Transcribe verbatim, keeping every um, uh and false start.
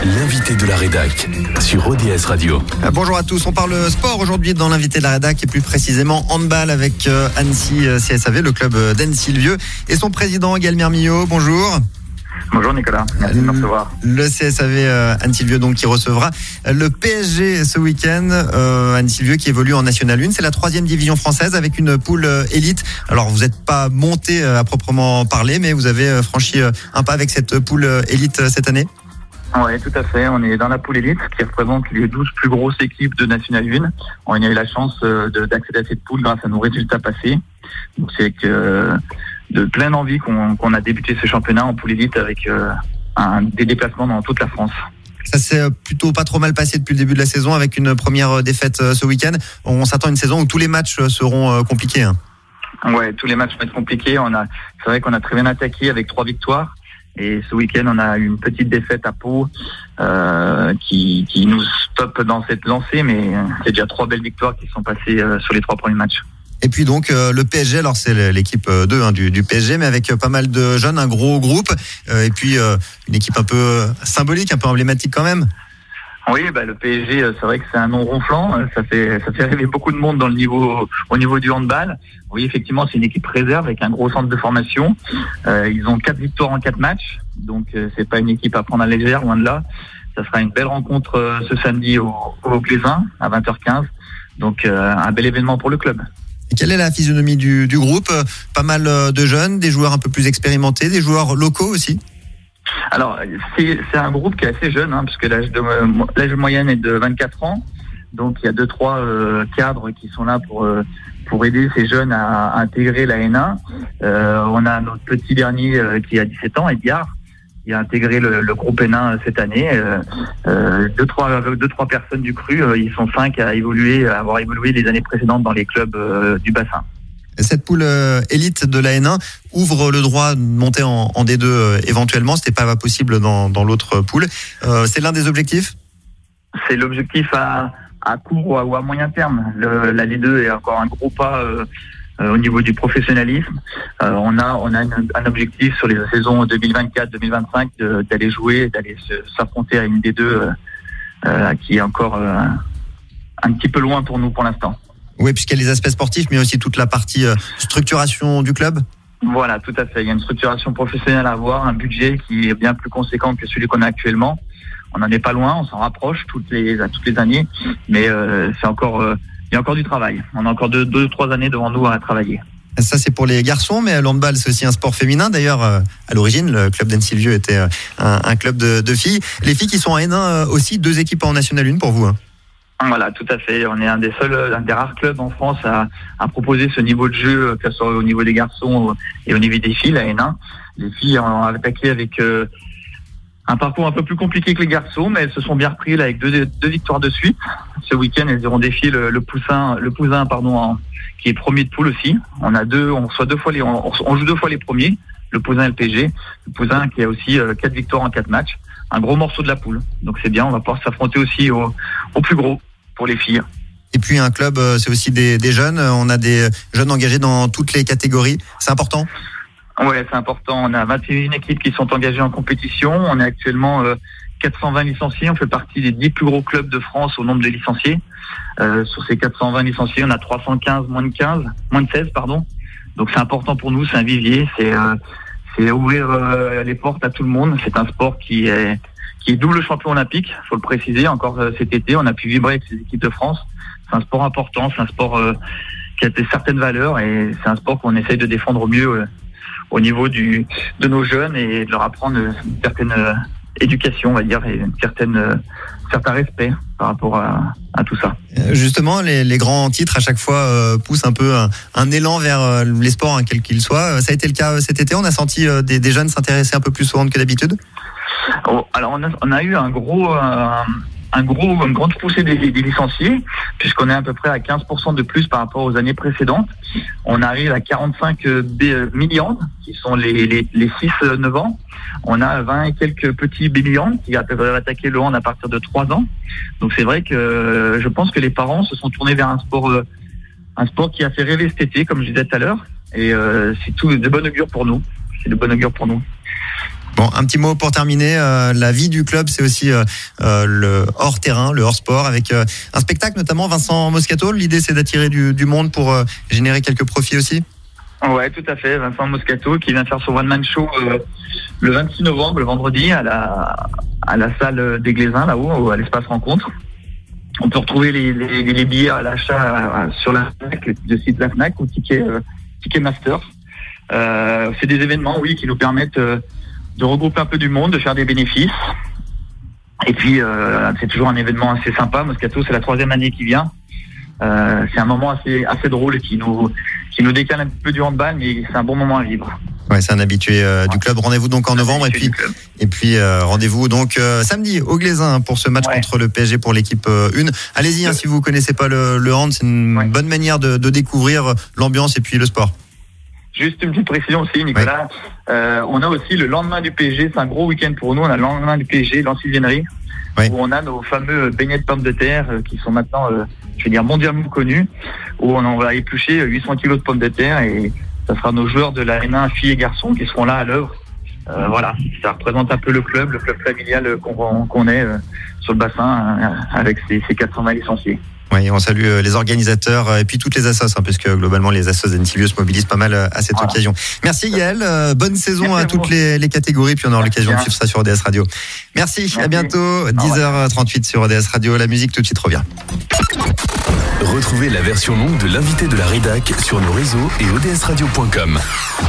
L'invité de la rédac sur O D S Radio. Bonjour à tous, on parle sport aujourd'hui dans l'invité de la rédac et plus précisément handball avec Annecy C S A V, le club d'Annecy-le-Vieux et son président Galmire Millot. Bonjour. Bonjour Nicolas, merci de me recevoir. Le C S A V euh, Annecy-le-Vieux donc qui recevra le P S G ce week-end. Euh, Annecy-le-Vieux qui évolue en National un, c'est la troisième division française avec une poule euh, élite. Alors vous n'êtes pas monté euh, à proprement parler, mais vous avez euh, franchi euh, un pas avec cette poule euh, élite euh, cette année. Oui, tout à fait. On est dans la poule élite qui représente les douze plus grosses équipes de National un. On a eu la chance euh, de, d'accéder à cette poule grâce à nos résultats passés. Donc c'est que euh, de pleine envie qu'on, qu'on a débuté ce championnat en poule élite avec euh, un, des déplacements dans toute la France. Ça s'est plutôt pas trop mal passé depuis le début de la saison avec une première défaite ce week-end. On s'attend à une saison où tous les matchs seront compliqués. Hein. Ouais, tous les matchs vont être compliqués. On a, c'est vrai qu'on a très bien attaqué avec trois victoires. Et ce week-end, on a eu une petite défaite à Pau euh, qui, qui nous stoppe dans cette lancée, mais c'est déjà trois belles victoires qui sont passées euh, sur les trois premiers matchs. Et puis donc euh, le P S G, alors c'est l'équipe deux hein, du, du P S G, mais avec pas mal de jeunes, un gros groupe, euh, et puis euh, une équipe un peu symbolique, un peu emblématique quand même. Oui, bah le P S G, c'est vrai que c'est un nom ronflant. Ça fait ça fait rêver beaucoup de monde dans le niveau au niveau du handball. Oui, effectivement, c'est une équipe réserve avec un gros centre de formation. Euh, ils ont quatre victoires en quatre matchs, donc euh, c'est pas une équipe à prendre à légère, loin de là. Ça sera une belle rencontre euh, ce samedi au, au Clézin à vingt heures quinze. Donc euh, un bel événement pour le club. Et quelle est la physionomie du, du groupe ? Pas mal de jeunes, des joueurs un peu plus expérimentés, des joueurs locaux aussi ? Alors, c'est, c'est un groupe qui est assez jeune, hein, parce que l'âge, de, l'âge moyenne est de vingt-quatre ans. Donc, il y a deux, trois euh, cadres qui sont là pour euh, pour aider ces jeunes à, à intégrer la N un. Euh, on a notre petit dernier euh, qui a dix-sept ans, Edgar, qui a intégré le, le groupe N un cette année. Euh, euh, deux, trois, deux, trois personnes du cru, euh, ils sont cinq à évoluer, à avoir évolué les années précédentes dans les clubs euh, du bassin. Cette poule euh, élite de la N un ouvre le droit de monter en, en D deux euh, éventuellement. C'était pas possible dans, dans l'autre poule. Euh, c'est l'un des objectifs ? C'est l'objectif à, à court ou à, ou à moyen terme. Le, la D deux est encore un gros pas euh, euh, au niveau du professionnalisme. Euh, on a, on a une, un objectif sur les saisons deux mille vingt-quatre deux mille vingt-cinq de, d'aller jouer, d'aller se, s'affronter à une D deux euh, euh, qui est encore euh, un petit peu loin pour nous pour l'instant. Oui, puisqu'il y a les aspects sportifs, mais aussi toute la partie euh, structuration du club. Voilà, tout à fait. Il y a une structuration professionnelle à avoir, un budget qui est bien plus conséquent que celui qu'on a actuellement. On n'en est pas loin, on s'en rapproche toutes les toutes les années, mais euh, c'est encore, euh, il y a encore du travail. On a encore deux, deux, trois années devant nous à travailler. Ça, c'est pour les garçons, mais le handball, c'est aussi un sport féminin. D'ailleurs, euh, à l'origine, le club d'Annecy-le-Vieux était euh, un, un club de, de filles. Les filles qui sont en N un euh, aussi, deux équipes en National un pour vous. Hein. Voilà, tout à fait. On est un des seuls, un des rares clubs en France à, à proposer ce niveau de jeu, que ce soit au niveau des garçons et au niveau des filles, la N un. Les filles ont attaqué avec euh, un parcours un peu plus compliqué que les garçons, mais elles se sont bien reprises là, avec deux, deux victoires de suite. Ce week-end, elles auront défié le, le Poussin, le Poussin, pardon, en, qui est premier de poule aussi. On a deux, on reçoit deux fois les, on, on joue deux fois les premiers, le Poussin et le P S G. Le Poussin qui a aussi euh, quatre victoires en quatre matchs, un gros morceau de la poule. Donc c'est bien, on va pouvoir s'affronter aussi au, au plus gros pour les filles. Et puis un club, c'est aussi des, des jeunes. On a des jeunes engagés dans toutes les catégories. C'est important ? Ouais, c'est important. On a vingt et une équipes qui sont engagées en compétition. On est actuellement euh, quatre cent vingt licenciés. On fait partie des dix plus gros clubs de France au nombre de licenciés. Euh, sur ces quatre cent vingt licenciés, on a trois cent quinze moins de quinze, moins de seize, pardon. Donc c'est important pour nous. C'est un vivier. C'est euh, c'est ouvrir euh, les portes à tout le monde. C'est un sport qui est qui est double champion olympique, faut le préciser. Encore euh, cet été, on a pu vibrer avec les équipes de France. C'est un sport important, c'est un sport euh, qui a des certaines valeurs et c'est un sport qu'on essaye de défendre au mieux euh, au niveau du de nos jeunes et de leur apprendre une certaine euh, éducation, on va dire, et une certaine euh, certain respect par rapport à, à tout ça. Justement, les, les grands titres à chaque fois euh, poussent un peu un, un élan vers euh, les sports, hein, quels qu'ils soient. Ça a été le cas euh, cet été. On a senti euh, des, des jeunes s'intéresser un peu plus au hand que d'habitude. Oh, alors on a, on a eu un gros, euh, un gros, une grande poussée des, des licenciés, puisqu'on est à peu près à quinze pour cent de plus par rapport aux années précédentes. On arrive à quarante-cinq millions, qui sont les, les, les six neuf ans. On a vingt et quelques petits baby-hands qui peuvent attaquer le hand à partir de trois ans. Donc c'est vrai que je pense que les parents se sont tournés vers un sport, un sport qui a fait rêver cet été, comme je disais tout à l'heure. Et euh, c'est tout de bon augure pour nous. C'est de bon augure pour nous. Bon, un petit mot pour terminer. Euh, la vie du club, c'est aussi euh, euh, le hors terrain, le hors sport, avec euh, un spectacle notamment. Vincent Moscato. L'idée, c'est d'attirer du, du monde pour euh, générer quelques profits aussi. Ouais, tout à fait. Vincent Moscato qui vient faire son one man show euh, le vingt-six novembre, le vendredi, à la à la salle des Glaisins, là-haut, à l'espace rencontre. On peut retrouver les, les, les billets à l'achat sur la Fnac, le site de la Fnac ou Ticket euh, Ticketmaster. Euh, c'est des événements, oui, qui nous permettent euh, de regrouper un peu du monde, de faire des bénéfices. Et puis, euh, c'est toujours un événement assez sympa. Moscato, c'est la troisième année qui vient. Euh, c'est un moment assez assez drôle qui nous qui nous décale un peu du handball, mais c'est un bon moment à vivre. Ouais, c'est un habitué euh, du club. Rendez-vous donc en novembre et puis et puis euh, rendez-vous donc euh, samedi au Glaisins pour ce match ouais. contre le P S G pour l'équipe euh, un. Allez-y, hein, si vous connaissez pas le, le hand, c'est une ouais. bonne manière de, de découvrir l'ambiance et puis le sport. Juste une petite précision aussi, Nicolas. Ouais. Euh, on a aussi le lendemain du P S G, c'est un gros week-end pour nous. On a le lendemain du P S G, l'Ancien-Viennerie, ouais. où on a nos fameux beignets de pommes de terre euh, qui sont maintenant, euh, je vais dire, mondialement connus, où on, on va éplucher huit cents kilos de pommes de terre et ça sera nos joueurs de l'Arena, filles et garçons, qui seront là à l'œuvre. Euh, voilà, ça représente un peu le club, le club familial qu'on, qu'on est euh, sur le bassin euh, avec ses, ses quatre-vingts licenciés. Oui, on salue les organisateurs et puis toutes les assos, hein, puisque globalement les assos d'Antivio se mobilisent pas mal à cette voilà. occasion. Merci Gaël, euh, bonne saison Merci à, à toutes les, les catégories, puis on aura l'occasion de suivre ça sur O D S Radio. Merci, Merci. À bientôt, dix heures trente-huit sur O D S Radio, la musique tout de suite revient. Retrouvez la version longue de l'invité de la rédac sur nos réseaux et o d s radio point com.